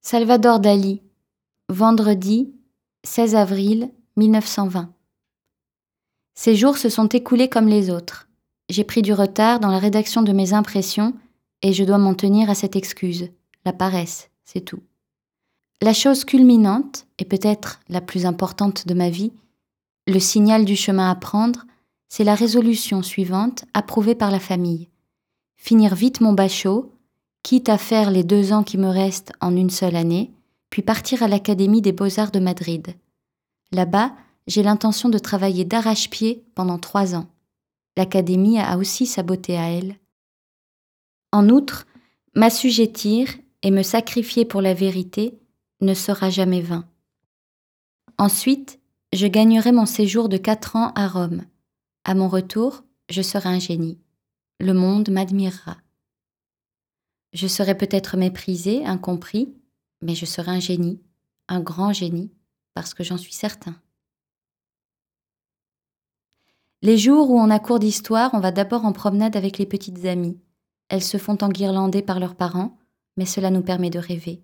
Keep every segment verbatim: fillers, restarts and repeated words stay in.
Salvador Dali, vendredi seize avril mille neuf cent vingt. Ces jours se sont écoulés comme les autres. J'ai pris du retard dans la rédaction de mes impressions et je dois m'en tenir à cette excuse, la paresse, c'est tout. La chose culminante, et peut-être la plus importante de ma vie, le signal du chemin à prendre, c'est la résolution suivante approuvée par la famille. Finir vite mon bachot, quitte à faire les deux ans qui me restent en une seule année, puis partir à l'Académie des Beaux-Arts de Madrid. Là-bas, j'ai l'intention de travailler d'arrache-pied pendant trois ans. L'Académie a aussi sa beauté à elle. En outre, m'assujettir et me sacrifier pour la vérité ne sera jamais vain. Ensuite, je gagnerai mon séjour de quatre ans à Rome. À mon retour, je serai un génie. Le monde m'admirera. Je serai peut-être méprisé, incompris, mais je serai un génie, un grand génie, parce que j'en suis certain. Les jours où on a cours d'histoire, on va d'abord en promenade avec les petites amies. Elles se font enguirlander par leurs parents, mais cela nous permet de rêver.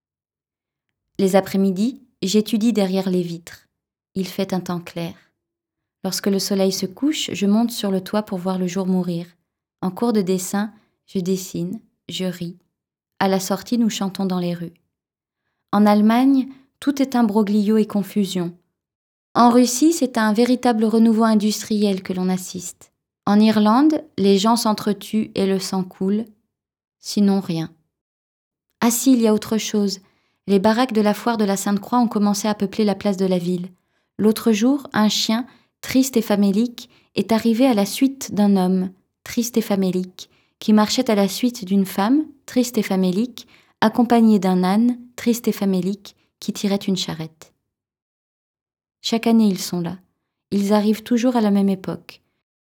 Les après-midi, j'étudie derrière les vitres. Il fait un temps clair. Lorsque le soleil se couche, je monte sur le toit pour voir le jour mourir. En cours de dessin, je dessine, je ris. À la sortie, nous chantons dans les rues. En Allemagne, tout est imbroglio et confusion. En Russie, c'est à un véritable renouveau industriel que l'on assiste. En Irlande, les gens s'entretuent et le sang coule. Sinon, rien. Ah si, il y a autre chose. Les baraques de la foire de la Sainte-Croix ont commencé à peupler la place de la ville. L'autre jour, un chien, triste et famélique, est arrivé à la suite d'un homme, triste et famélique, qui marchait à la suite d'une femme, triste et famélique, accompagnée d'un âne, triste et famélique, qui tirait une charrette. Chaque année, ils sont là. Ils arrivent toujours à la même époque.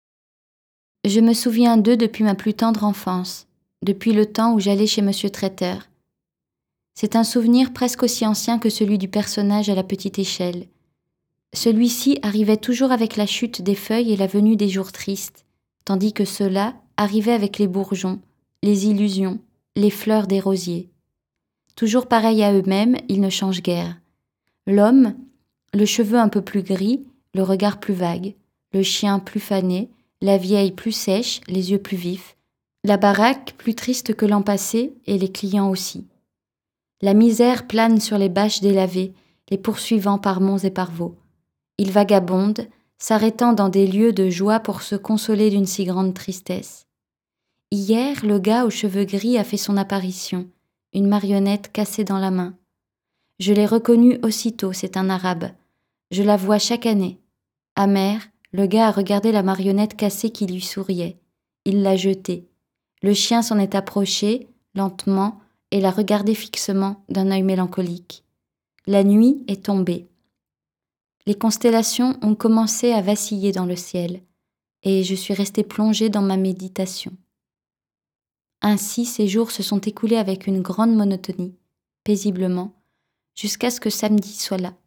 Je me souviens d'eux depuis ma plus tendre enfance, depuis le temps où j'allais chez Monsieur Traiteur. C'est un souvenir presque aussi ancien que celui du personnage à la petite échelle. Celui-ci arrivait toujours avec la chute des feuilles et la venue des jours tristes, tandis que ceux-là arrivaient avec les bourgeons, les illusions, les fleurs des rosiers. Toujours pareils à eux-mêmes, ils ne changent guère. L'homme, le cheveu un peu plus gris, le regard plus vague, le chien plus fané, la vieille plus sèche, les yeux plus vifs, la baraque plus triste que l'an passé et les clients aussi. La misère plane sur les bâches délavées, les poursuivant par monts et par vaux. Ils vagabondent, s'arrêtant dans des lieux de joie pour se consoler d'une si grande tristesse. Hier, le gars aux cheveux gris a fait son apparition, une marionnette cassée dans la main. Je l'ai reconnu aussitôt, c'est un arabe. Je la vois chaque année. Amer, le gars a regardé la marionnette cassée qui lui souriait. Il l'a jetée. Le chien s'en est approché, lentement, et l'a regardé fixement d'un œil mélancolique. La nuit est tombée. Les constellations ont commencé à vaciller dans le ciel, et je suis restée plongée dans ma méditation. Ainsi, ces jours se sont écoulés avec une grande monotonie, paisiblement, jusqu'à ce que samedi soit là.